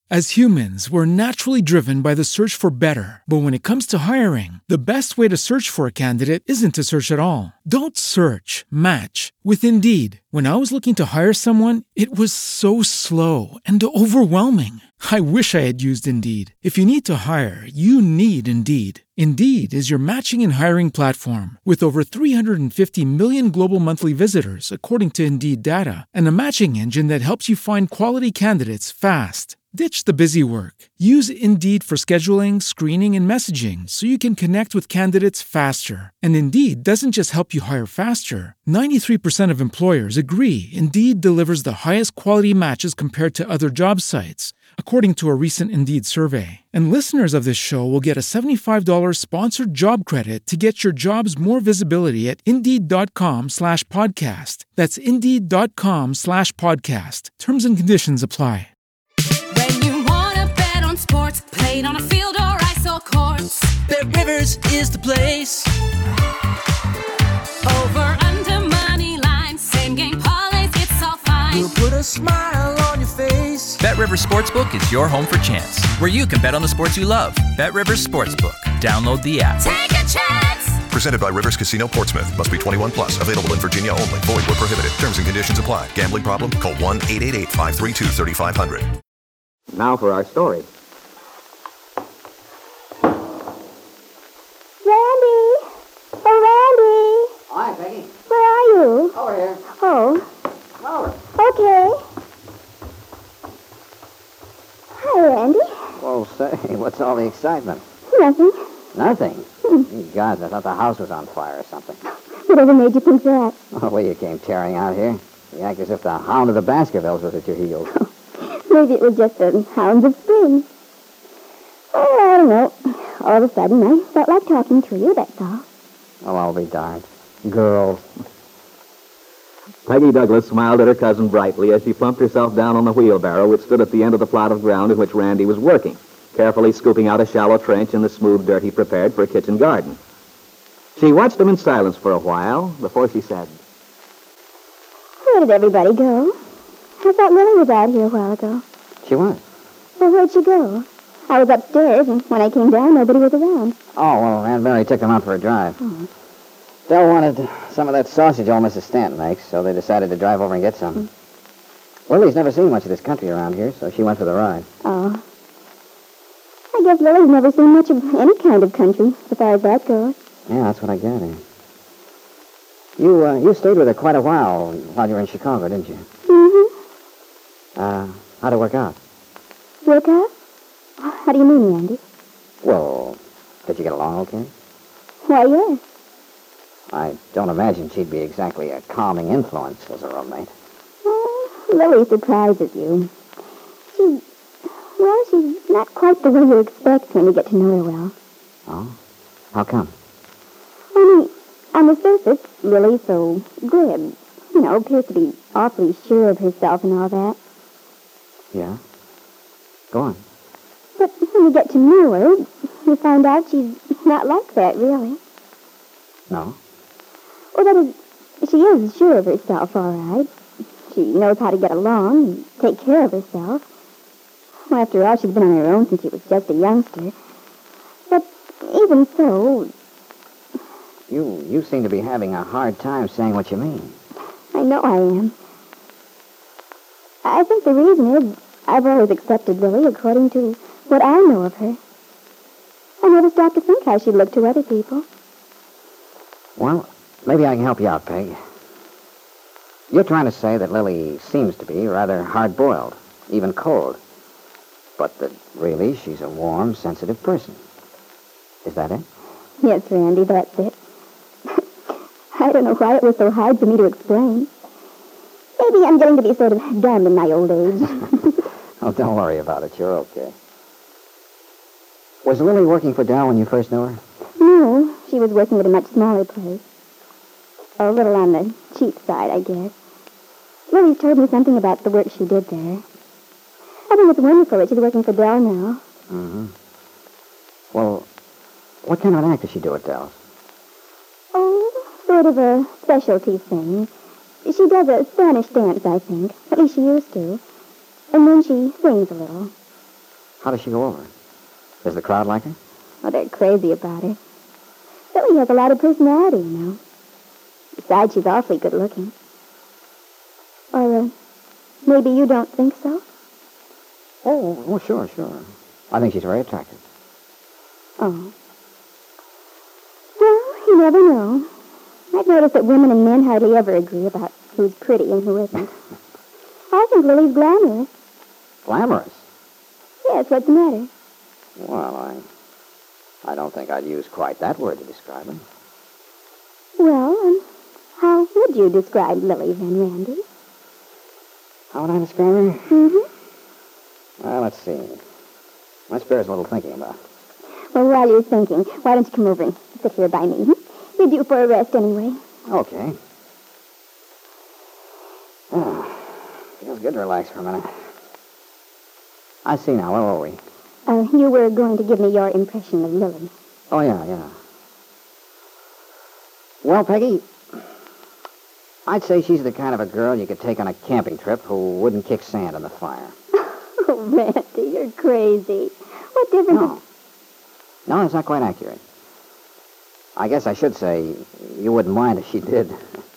As humans, we're naturally driven by the search for better. But when it comes to hiring, the best way to search for a candidate isn't to search at all. Don't search, match with Indeed. When I was looking to hire someone, it was so slow and overwhelming. I wish I had used Indeed. If you need to hire, you need Indeed. Indeed is your matching and hiring platform with over 350 million global monthly visitors, according to Indeed data, and a matching engine that helps you find quality candidates fast. Ditch the busy work. Use Indeed for scheduling, screening, and messaging so you can connect with candidates faster. And Indeed doesn't just help you hire faster. 93% of employers agree Indeed delivers the highest quality matches compared to other job sites, according to a recent Indeed survey. And listeners of this show will get a $75 sponsored job credit to get your jobs more visibility at Indeed.com/podcast. That's Indeed.com/podcast. Terms and conditions apply. When you wanna bet on sports, played on a field or ice or courts, BetRivers is the place. over, under, money line, same game parlays, it's all fine. We'll put a smile on your face. BetRivers Sportsbook is your home for chance, where you can bet on the sports you love. BetRivers Sportsbook. Download the app. Take a chance. Presented by Rivers Casino Portsmouth. Must be 21 plus. Available in Virginia only. Void where prohibited. Terms and conditions apply. Gambling problem? Call 1-888-532-3500. Now for our story. Randy! Oh, Randy! Hi, Peggy. Where are you? Over here. Oh, Over. okay. Hi, Randy. Well, say, what's all the excitement? Nothing. Nothing. You guys, I thought the house was on fire or something. Whatever made you think that? Oh, the way you came tearing out here. You act as if the hound of the Baskervilles was at your heels. Maybe it was just the hounds of spring. Oh, I don't know. All of a sudden, I felt like talking to you, that's all. Oh, I'll be darned. Girls. Peggy Douglas smiled at her cousin brightly as she plumped herself down on the wheelbarrow which stood at the end of the plot of ground in which Randy was working, carefully scooping out a shallow trench in the smooth dirt he prepared for a kitchen garden. She watched him in silence for a while before she said, Where did everybody go? I thought Lily was out here a while ago. She was. Well, where'd she go? I was upstairs, and when I came down, nobody was around. Oh, well, Aunt Mary took them out for a drive. Dell wanted some of that sausage old Mrs. Stanton makes, so they decided to drive over and get some. Lily's never seen much of this country around here, so she went for the ride. Oh. I guess Lily's never seen much of any kind of country, as far as that goes. Yeah, that's what I gather. You stayed with her quite a while you were in Chicago, didn't you? Mm-hmm. How'd it work out? Work out? How do you mean, Randy? Well, did you get along okay? Why, yes. I don't imagine she'd be exactly a calming influence as a roommate. Oh, Lily surprises you. She's not quite the way you expect when you get to know her well. Oh? How come? I mean, on the surface, Lily's so glib. You know, appears to be awfully sure of herself and all that. Yeah? Go on. But when you get to know her, you find out she's not like that, really. No? Well, that is, she is sure of herself, all right. She knows how to get along and take care of herself. Well, after all, she's been on her own since she was just a youngster. But even so... You seem to be having a hard time saying what you mean. I know I am. I think the reason is I've always accepted Lily according to what I know of her. I never stopped to think how she looked to other people. Well, maybe I can help you out, Peg. You're trying to say that Lily seems to be rather hard-boiled, even cold. But that really she's a warm, sensitive person. Is that it? Yes, Randy, that's it. I don't know why it was so hard for me to explain. Maybe I'm getting to be sort of dumb in my old age. Oh, don't worry about it. You're okay. Was Lily working for Dell when you first knew her? No, she was working at a much smaller place. A little on the cheap side, I guess. Lily's told me something about the work she did there. I think it's wonderful that she's working for Dell now. Mm-hmm. Well, what kind of an act does she do at Dell's? Oh, sort of a specialty thing. She does a Spanish dance, I think. At least she used to. And then she sings a little. How does she go over? Does the crowd like her? Oh, they're crazy about her. Lily has a lot of personality, you know. Besides, she's awfully good looking. Or, maybe you don't think so? Oh, sure. I think she's very attractive. Oh. Well, you never know. I've noticed that women and men hardly ever agree about who's pretty and who isn't. I think Lily's glamorous. Glamorous? Yes, what's the matter? Well, I don't think I'd use quite that word to describe her. Well, how would you describe Lily then, Randy? How would I describe her? Mm-hmm. Well, let's see. That bears a little thinking about. Well, while you're thinking, why don't you come over and sit here by me? You're due for a rest anyway. Okay. Feels good to relax for a minute. I see now. Where were we? You were going to give me your impression of Lily. Oh, yeah. Well, Peggy, I'd say she's the kind of a girl you could take on a camping trip who wouldn't kick sand in the fire. Oh, Randy, you're crazy. What difference? No, that's not quite accurate. I guess I should say you wouldn't mind if she did.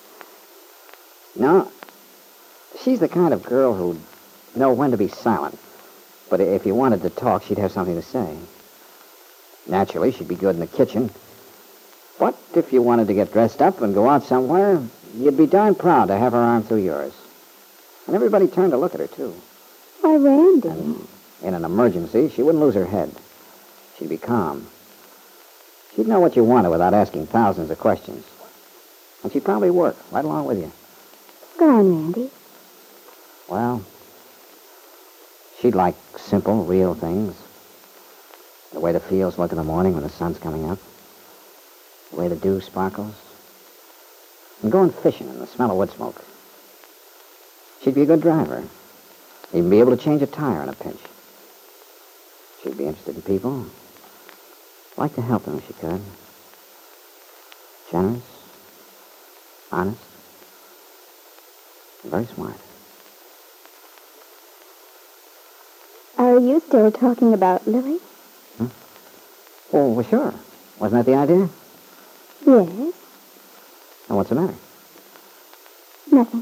No, she's the kind of girl who'd know when to be silent. But if you wanted to talk, she'd have something to say. Naturally, she'd be good in the kitchen. But if you wanted to get dressed up and go out somewhere, you'd be darn proud to have her arm through yours. And everybody turned to look at her, too. Why, Randy. And in an emergency, she wouldn't lose her head. She'd be calm. She'd know what you wanted without asking thousands of questions. And she'd probably work right along with you. Go on, Randy. Well, she'd like simple, real things. The way the fields look in the morning when the sun's coming up. The way the dew sparkles. And going fishing in the smell of wood smoke. She'd be a good driver. Even be able to change a tire in a pinch. She'd be interested in people. Like to help them if she could. Generous. Honest. And very smart. Are you still talking about Lily? Oh, well, sure. Wasn't that the idea? Yes. And what's the matter? Nothing.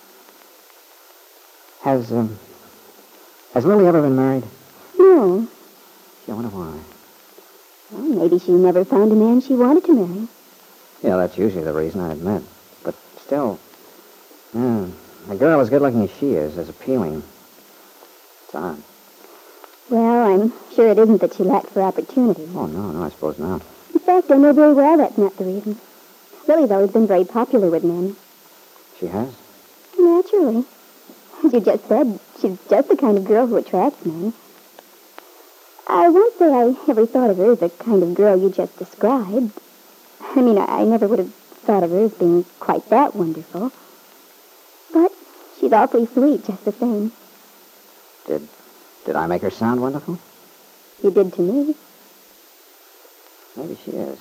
Has Lily ever been married? No. Gee, I wonder why. Well, maybe she never found a man she wanted to marry. Yeah, that's usually the reason, I admit. But still, a girl as good-looking as she is appealing. It's odd. Well, I'm sure it isn't that she lacked for opportunity. Oh, no, I suppose not. In fact, I know very well that's not the reason. Lily's always been very popular with men. She has? Naturally. As you just said, she's just the kind of girl who attracts men. I won't say I ever thought of her as the kind of girl you just described. I mean, I never would have thought of her as being quite that wonderful. But she's awfully sweet just the same. Did I make her sound wonderful? You did to me. Maybe she is.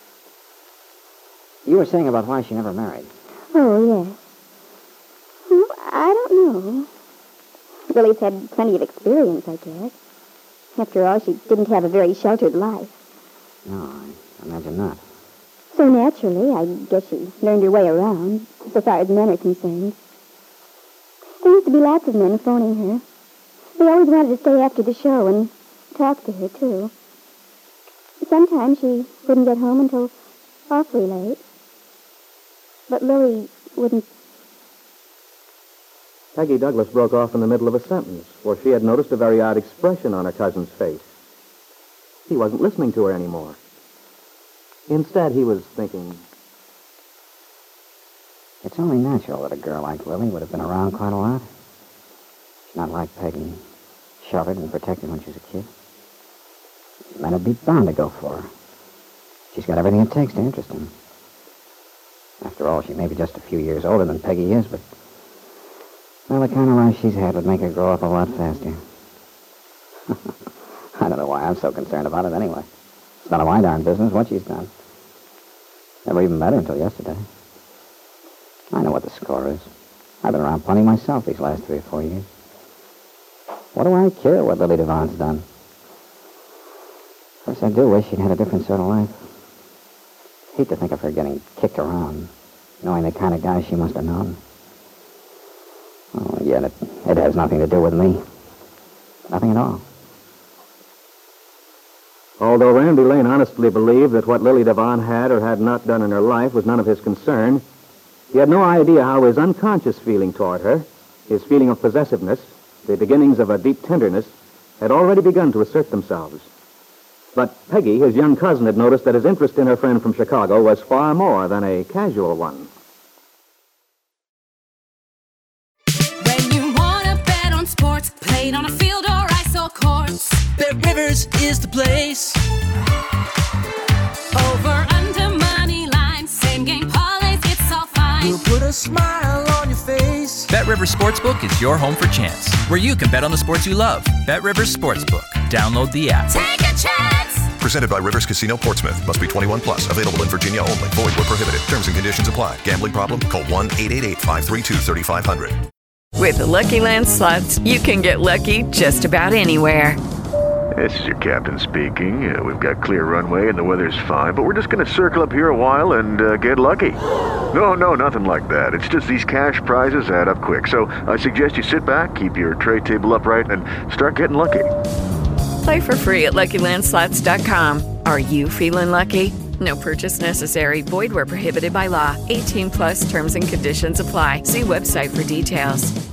You were saying about why she never married. Oh, yes. Well, I don't know. Lily's had plenty of experience, I guess. After all, she didn't have a very sheltered life. No, I imagine not. So naturally, I guess she learned her way around, so far as men are concerned. There used to be lots of men phoning her. They always wanted to stay after the show and talk to her, too. Sometimes she wouldn't get home until awfully late. But Lily wouldn't... Peggy Douglas broke off in the middle of a sentence, for she had noticed a very odd expression on her cousin's face. He wasn't listening to her anymore. Instead, he was thinking... It's only natural that a girl like Lily would have been around quite a lot. She's not like Peggy, sheltered and protected when she was a kid. Men would be bound to go for her. She's got everything it takes to interest them. After all, she may be just a few years older than Peggy is, but... Well, the kind of life she's had would make her grow up a lot faster. I don't know why I'm so concerned about it anyway. It's none of my darn business what she's done. Never even met her until yesterday. I know what the score is. I've been around plenty myself these last 3 or 4 years. What do I care what Lily Devon's done? Of course, I do wish she'd had a different sort of life. Hate to think of her getting kicked around, knowing the kind of guy she must have known. Oh, yet it has nothing to do with me. Nothing at all. Although Randy Lane honestly believed that what Lily Devon had or had not done in her life was none of his concern, he had no idea how his unconscious feeling toward her, his feeling of possessiveness, the beginnings of a deep tenderness, had already begun to assert themselves. But Peggy, his young cousin, had noticed that his interest in her friend from Chicago was far more than a casual one. When you want to bet on sports, played on a field or ice or courts. Bet Rivers is the place. Over, under, money line, same game parlays, it's all fine. We'll put a smile on your face. Bet Rivers Sportsbook is your home for chance, where you can bet on the sports you love. Bet Rivers Sportsbook. Download the app. Take a chance. Presented by Rivers Casino Portsmouth. Must be 21 plus. Available in Virginia only. Void where prohibited. Terms and conditions apply. Gambling problem? Call 1-888-532-3500. With the Lucky Land Slots, you can get lucky just about anywhere. This is your captain speaking. We've got clear runway and the weather's fine, but we're just going to circle up here a while and get lucky. No, nothing like that. It's just these cash prizes add up quick. So I suggest you sit back, keep your tray table upright, and start getting lucky. Play for free at LuckyLandSlots.com. Are you feeling lucky? No purchase necessary. Void where prohibited by law. 18 plus terms and conditions apply. See website for details.